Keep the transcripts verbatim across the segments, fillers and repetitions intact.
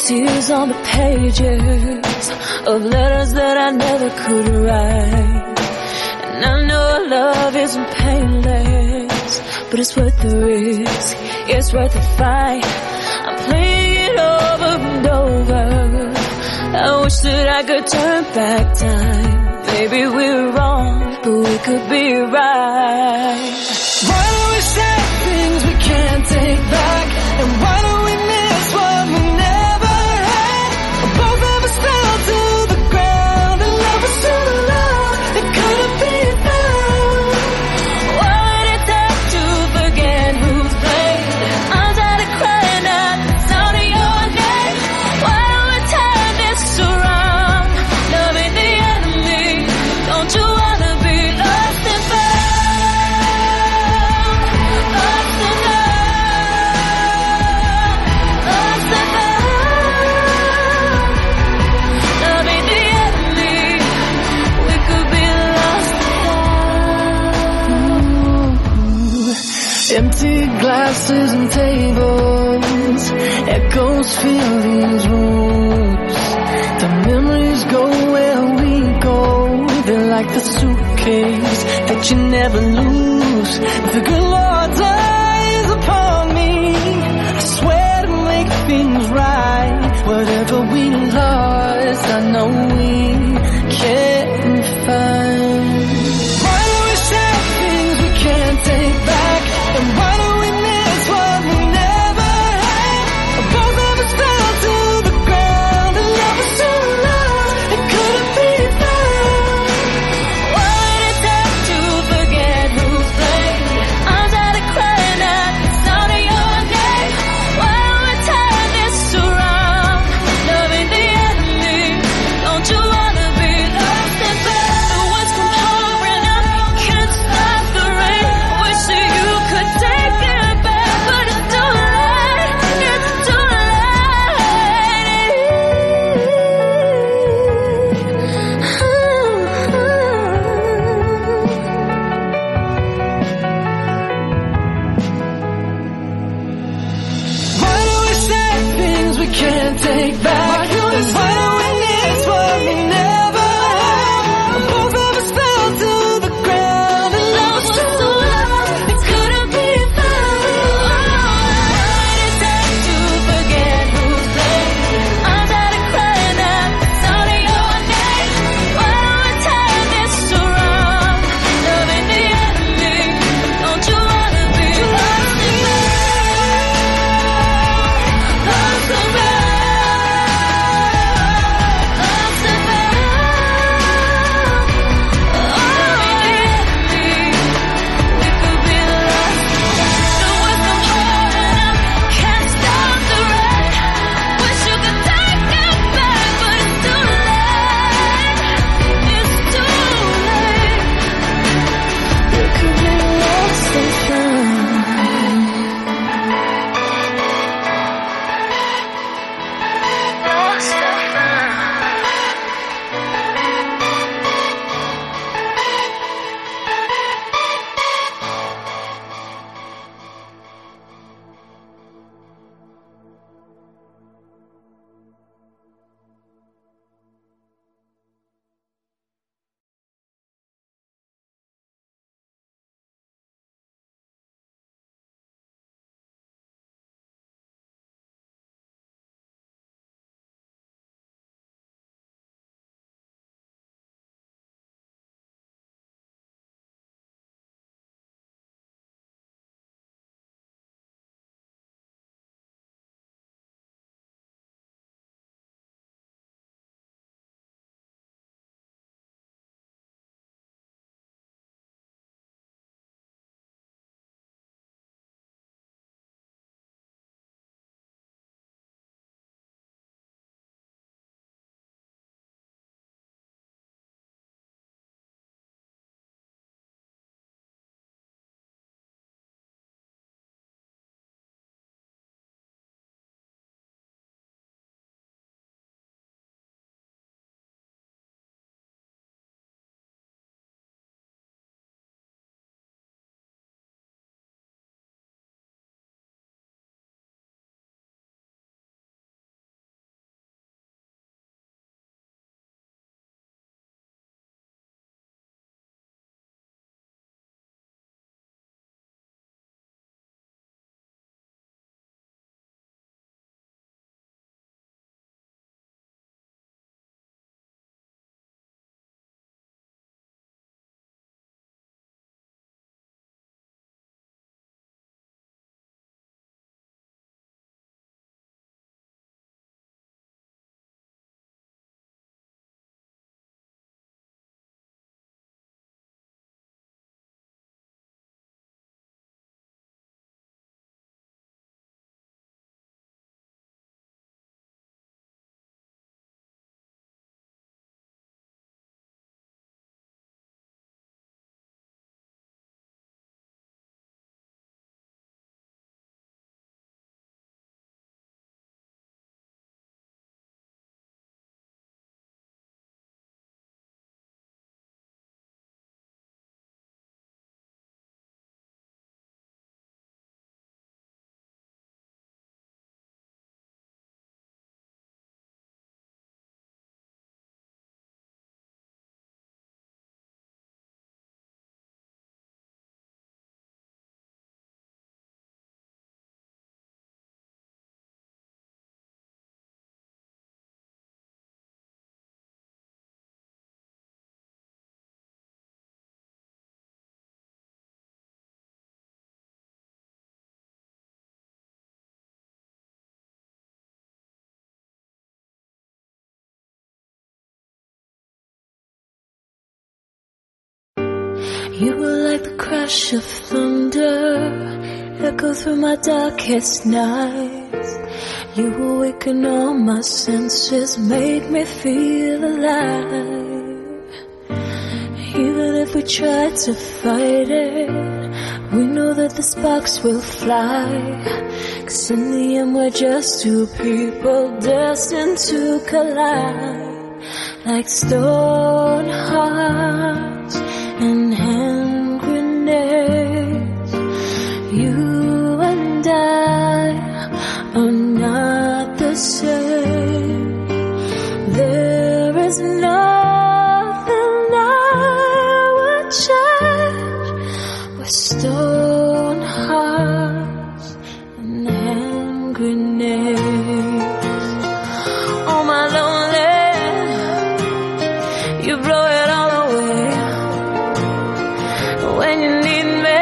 tears on the pages of letters that I never could write. And I know love isn't painless, but it's worth the risk, it's worth the fight. I'm playing it over and over. I wish that I could turn back time. Maybe we're wrong, but we could be right. Why do we say things we can't take back? And why do we miss what we never had? Both of us fell to the ground, and love was so long, it couldn't be found. What would it take to forget who's played? I'm tired of crying out the sound of your name. Why do we turn this around? Love ain't the enemy. Don't you wanna be lost and found? Lost and found. Lost and found. Love ain't the enemy. We could be lost and found. Empty glasses and tables, echoes fill these rooms. The memories go where we go, they're like the suitcase that you never lose. The good Lord's eyes upon me, I swear to make things right. Whatever we lost, I know we can find. Why do we say things we can't take back? And why do we miss what we never had? Both of us fell to the ground, and love was so long, it couldn't be found. What would it take to forget who's played? I'm tired of crying out the sound of your name. Why do we turn this around? Love ain't the enemy. Don't you wanna be lost and found? The winds come pouring out, can't stop the rain. Wish that you could take it back, but it's too late. It's too Why do we say things we can't take back? And why do we miss what we never had? Both of us fell to the ground, and love was so long, it couldn't be found. What would it take to forget who's played? I'm tired of crying out the sound of your name. Why do we turn this around? Love ain't the enemy. Don't you wanna be lost and found? Lost and found. You were like the crash of thunder, echo through my darkest nights. You awaken all my senses, make me feel alive. Even if we try to fight it, we know that the sparks will fly. 'Cause in the end we're just two people destined to collide. Like stone hearts and hand grenades, you and I are not the same. There is nothing I would change. We're stone hearts and hand grenades. Oh my lonely, you blow it all away. When you need me,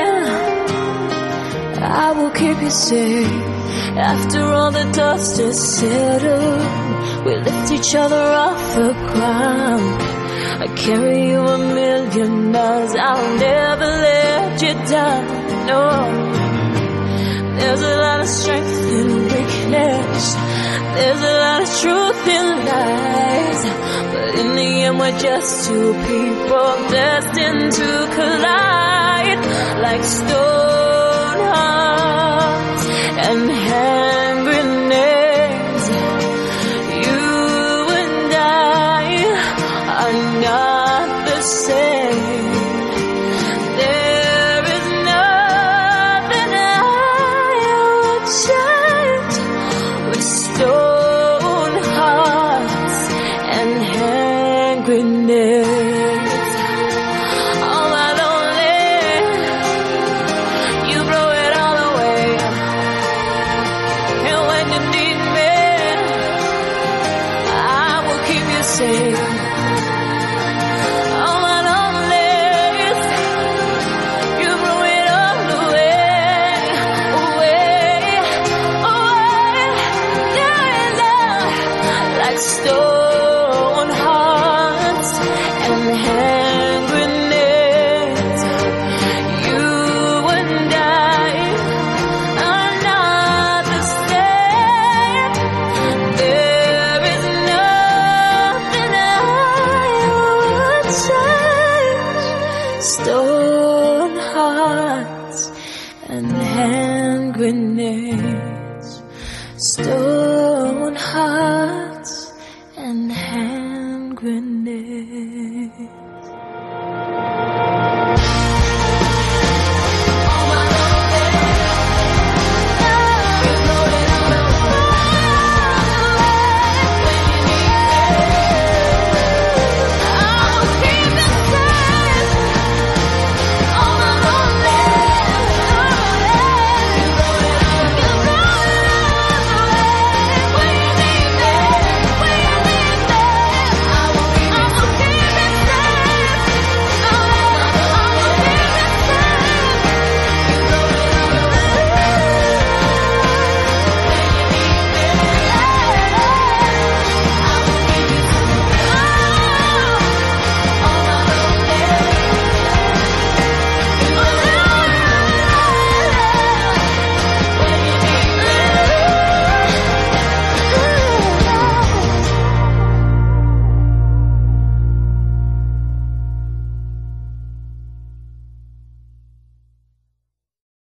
I will keep you safe. After all the dust is settled, we lift each other off the ground. I carry you a million miles, I'll never let you down. No, there's a lot of strength in weakness, there's a lot of truth in lies, but in the end we're just two people destined to collide. Like stone hearts and hand grenades, you and I are not the same. There is nothing I would change. We're stone hearts and hand grenades. All my lonely, you blow it all away. And when you need me, I will keep you safe. All my lonely, you blow it all away, away, away. Yeah, yeah. Like stone